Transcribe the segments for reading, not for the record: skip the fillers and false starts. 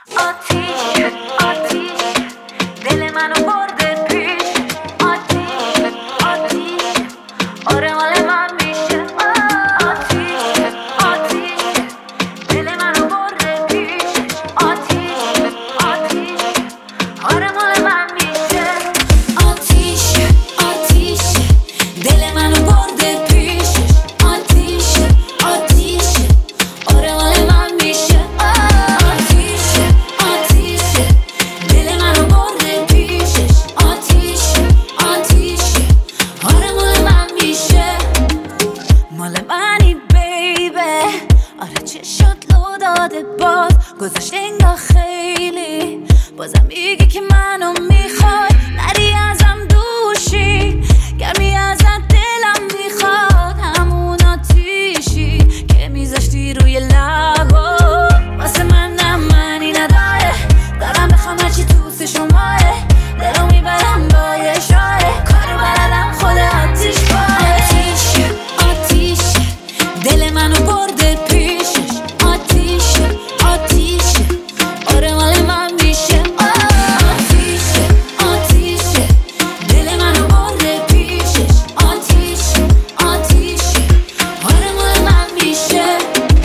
آتیش آتیش دل منو برده پیش آتیش آتیش آره مال من میشه آتیش آتیش دل منو برده پیش آتیش آتیش آره مال من میشه آتیش آتیش دل منو برده پیش آتیش آتیش آره مال من میشه آتیش آتیش دل منو برده پیشش آتیش آتیش آره مال من میشه مال منی بیبه آره چه شد لو داده باز گذاشت انگار خیلی بازم میگی که منو میخوای نری ازم دوشی گرمی ازت دلم میخواد همون آتیشی که میذاشتی روی لبا واسه من نمانی نداره دارم بخوام هرچی تو شماره دلو میبرم با یه شاره کارو بلدم خود آتیش باره آتیش آتیش دل منو برده پیشش آتیش آتیش آره مال من میشه آتیش آتیش دل منو برده پیشش آتیش آتیش آره مال من میشه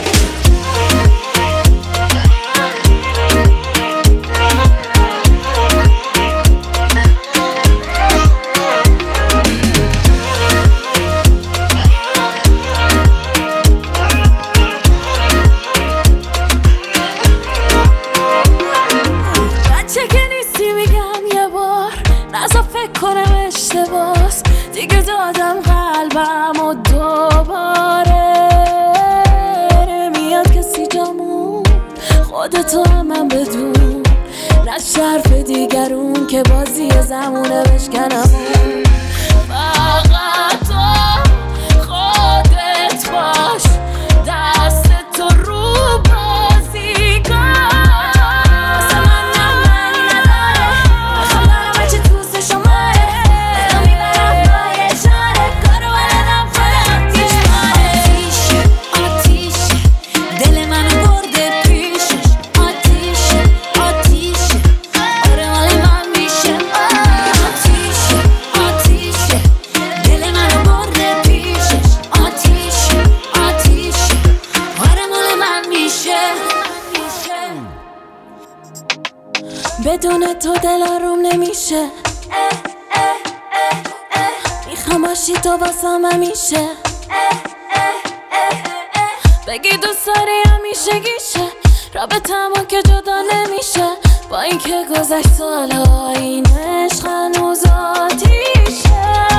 بچه که نیستی میگم یه بار نزا فکر کنم اشتباس دیگه دادم قلبم و دوباره نمیاد کسی جامون خودتو هم من بدون نه شرف دیگرون که بازی زمونه بشکنمون فقط تو خودت باش دست تو رو بازی کن واسه من نمانی نداره بخوام دارم هرچی توست شماره دلو میبرم با یه چاره کارو بلدم خود آتیش باره آتیش آتیش دل منو برده پیشش آتیش آتیش آره مال من میشه آتیش آتیش دل منو برده پیشش آتیش آتیش آره مال من میشه بدون تو دل آروم نمیشه میخوام باشی تو واسم همیشه بگی دوست داری همیشه گیشه رابطمون که جدا نمیشه با اینکه گذشت سالها این عشق هنوز آتیشه